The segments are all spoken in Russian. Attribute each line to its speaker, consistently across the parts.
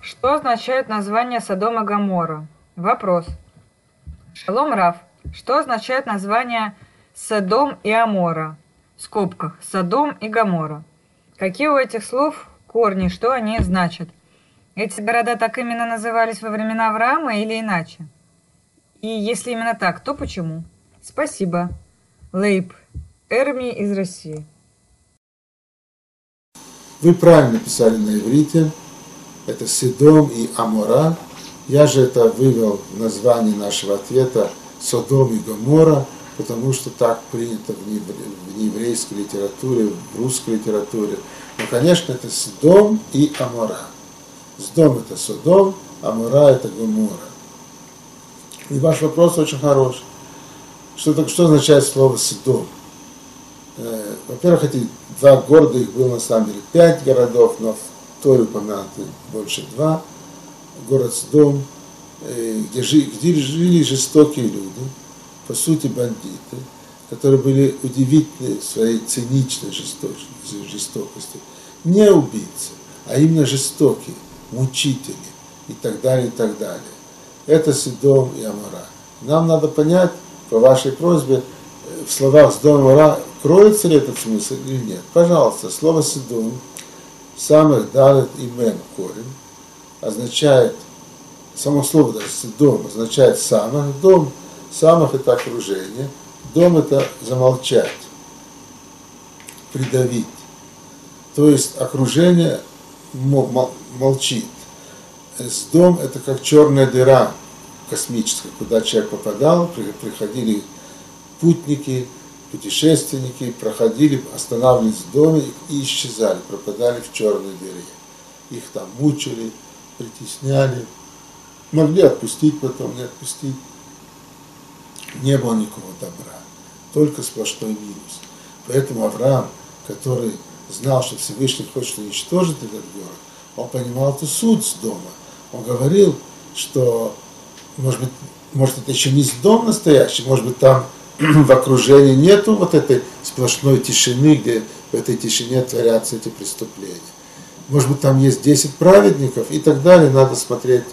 Speaker 1: Что означает название Содом и Гоморра? Вопрос. Шалом Рав. Что означает название Содом и Амора? В скобках Содом и Гоморра. Какие у этих слов корни, что они значат? Эти города так именно назывались во времена Авраама или иначе? И если именно так, то почему? Спасибо. Лейб. Эрми из России.
Speaker 2: Вы правильно писали на иврите. Это Содом и Амора. Я же это вывел в название нашего ответа Содом и Гоморра, потому что так принято в нееврейской литературе, в русской литературе. Но, конечно, это Содом и Амора. Содом это Содом, Амора это Гоморра. И ваш вопрос очень хороший. Что означает слово Содом? Во-первых, эти два города, их было на самом деле 5 городов, но в Торе упомянуты больше 2. Город Содом, где жили жестокие люди, по сути бандиты, которые были удивительны своей циничной жестокостью. Не убийцы, а именно жестокие, мучители и так далее, и так далее. Это Содом и Амора. Нам надо понять, по вашей просьбе, в словах Содом и Амора, кроется ли этот смысл или нет. Пожалуйста, слово Содом, самых далит и мем корень, означает, само слово даже Содом означает самых, дом, самых это окружение, дом это замолчать, придавить. То есть окружение молчит. Дом это как черная дыра космическая, куда человек попадал, приходили путники, путешественники, проходили, останавливались в доме и исчезали, пропадали в черной дыре. Их там мучили, притесняли, могли отпустить, потом не отпустить. Не было никакого добра, только сплошной минус. Поэтому Авраам, который знал, что Всевышний хочет уничтожить этот город, он понимал эту суть дома. Он говорил, что, может это еще не дом настоящий, может быть, там в окружении нету вот этой сплошной тишины, где в этой тишине творятся эти преступления. Может быть, там есть 10 праведников и так далее. Надо смотреть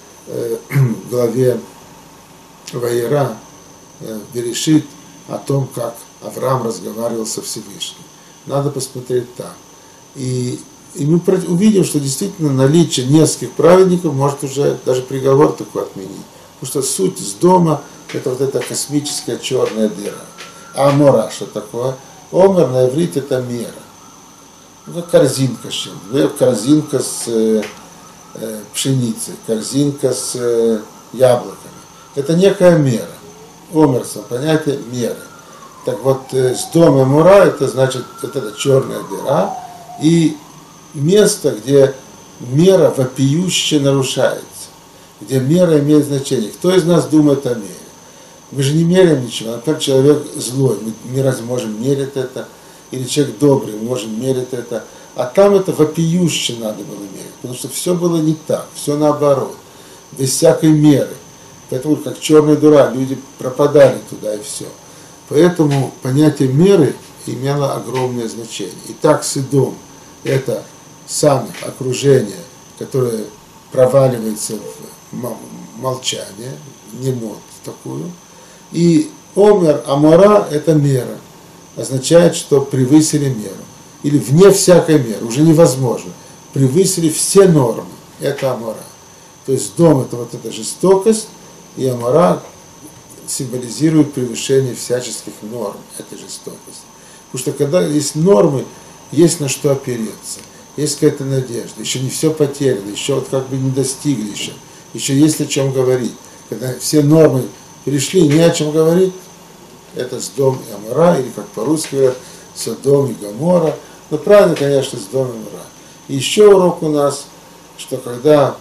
Speaker 2: в главе Ваера, Берешит, о том, как Авраам разговаривал со Всевышним. Надо посмотреть там. И мы увидим, что действительно наличие нескольких праведников может уже даже приговор такой отменить. Потому что суть с дома это вот эта космическая черная дыра. А Амора что такое? Омер на иврите это мера. Как корзинка с чем-то. Корзинка с пшеницей, корзинка с яблоками. Это некая мера. Омер, понятие меры. Так вот, с дома Амора это значит вот эта черная дыра и место, где мера вопиюще нарушается, где мера имеет значение. Кто из нас думает о мере? Мы же не меряем ничего. Например, человек злой, мы не раз можем мерить это, или человек добрый, мы можем мерить это. А там это вопиюще надо было мерить, потому что все было не так, все наоборот, без всякой меры. Поэтому, как черная дыра, люди пропадали туда и все. Поэтому понятие меры имело огромное значение. Итак, Содом – это самое окружение, которое проваливается в молчание, немот такую. И Омер, Амора – это мера. Означает, что превысили меру. Или вне всякой меры, уже невозможно. Превысили все нормы. Это Амора. То есть дом – это вот эта жестокость, и Амора символизирует превышение всяческих норм этой жестокости. Потому что когда есть нормы, есть на что опереться, есть какая-то надежда, еще не все потеряно, еще вот как бы не достигли еще есть о чем говорить. Когда все нормы перешли, не о чем говорить, это Содом и Амора, или как по-русски говорят, Содом и Гоморра. Но правильно, конечно, Содом и Амора. И еще урок у нас, что когда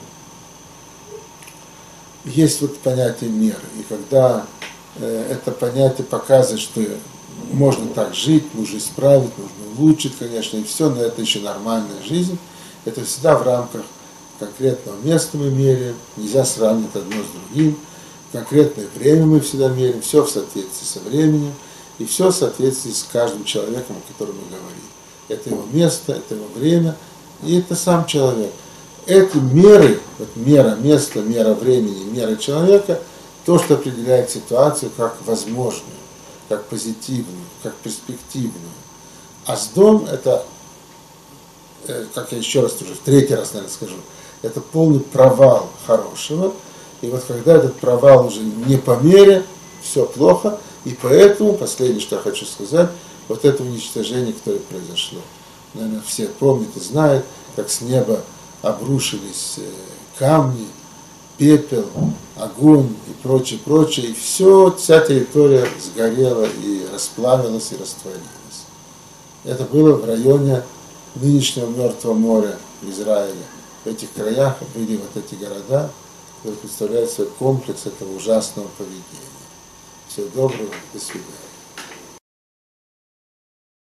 Speaker 2: есть вот понятие меры, и когда это понятие показывает, что можно так жить, нужно исправить, нужно улучшить, конечно, и все, но это еще нормальная жизнь, это всегда в рамках конкретного места мы меряем, нельзя сравнивать одно с другим, конкретное время мы всегда меряем, все в соответствии со временем, и все в соответствии с каждым человеком, о котором мы говорим. Это его место, это его время, и это сам человек. эти меры, вот мера места, мера времени, мера человека, то, что определяет ситуацию как возможную, как позитивную, как перспективную. А Сдом это, как я еще раз уже, в третий раз, наверное, скажу, это полный провал хорошего. И вот когда этот провал уже не по мере, все плохо, и поэтому, последнее, что я хочу сказать, вот это уничтожение, которое произошло. Наверное, все помнят и знают, как с неба обрушились камни, пепел, огонь и прочее, прочее, и все, вся территория сгорела и расплавилась и растворилась. Это было в районе нынешнего Мертвого моря в Израиле. В этих краях были вот эти города, которые представляют собой комплекс этого ужасного поведения. Всего доброго, до свидания.